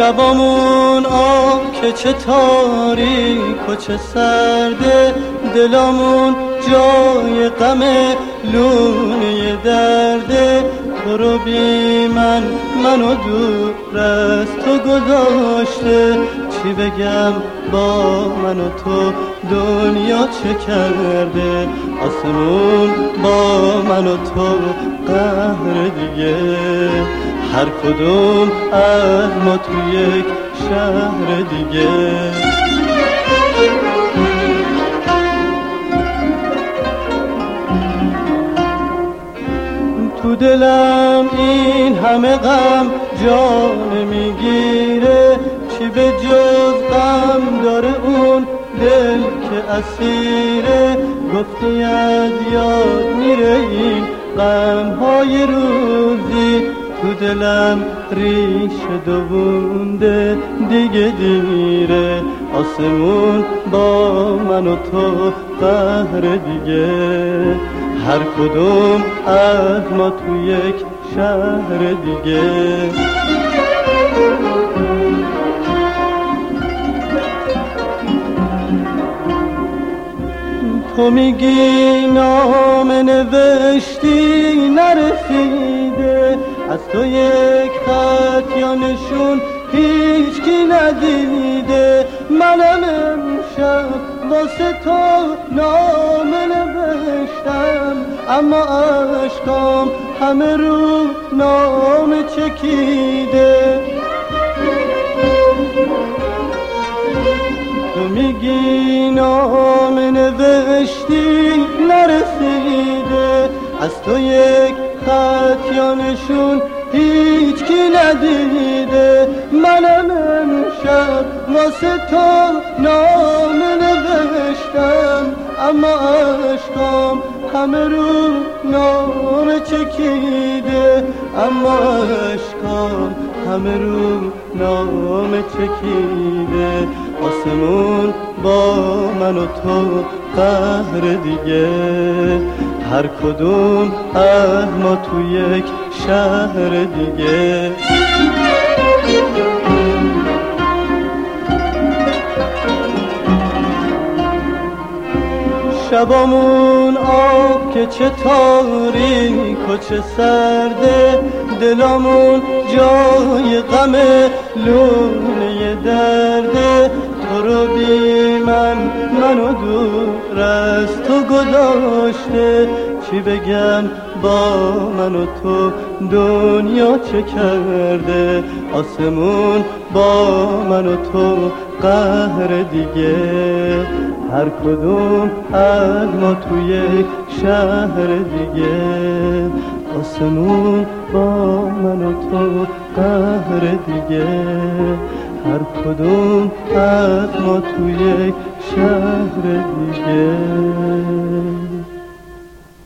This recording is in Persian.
شبامون که چه تاریک و چه سرده، دلامون جای غم لونه درده. تو رو بی منو دور از تو گذاشته، چی بگم با من و تو دنیا چه کرده. آسمون با من و تو قهر دیگه، هر کدوم از ما تو یک شهر دیگه. تو دلم این همه غم جان میگیره، چی به جز غم داره اون دل که اسیره. گفتی از یاد میره این غمهای روزی، تو دلم ریشه دوونده دیگه دیره. آسمون با من و تو قهر دیگه، هر کدوم از ما تو یک شهر دیگه. تو میگی نامه نوشتی نرسیده، از تو یک خط یا نشون هیچ کی ندیده. منم امشب واسه تو نامه نوشتم، اما عشقام همه رو نامه چکیده. تو میگی نامه نوشتی نرسیده، از تو یک خط یا نشون هیچ کی ندیده. منم امشب واسه تو نامه نوشتم، اما عشقام همه رو نامه چکیده. اما عشقام همه رو نامه چکیده. آسمون با من و تو قهر دیگه، هر کدوم از ما تو یک شهر دیگه. شبامون که چه تاریک و چه سرده، دلامون جای غم لونه درده. تو رو بی منو دور از تو گذاشته، چی بگم با من و تو دنیا چه کرده. آسمون با من و تو قهر دیگه، هر کدوم از ما تو یک شهر دیگه. آسمون با من و تو قهر دیگه، هر کدوم از ما تو یک شهر دیگه.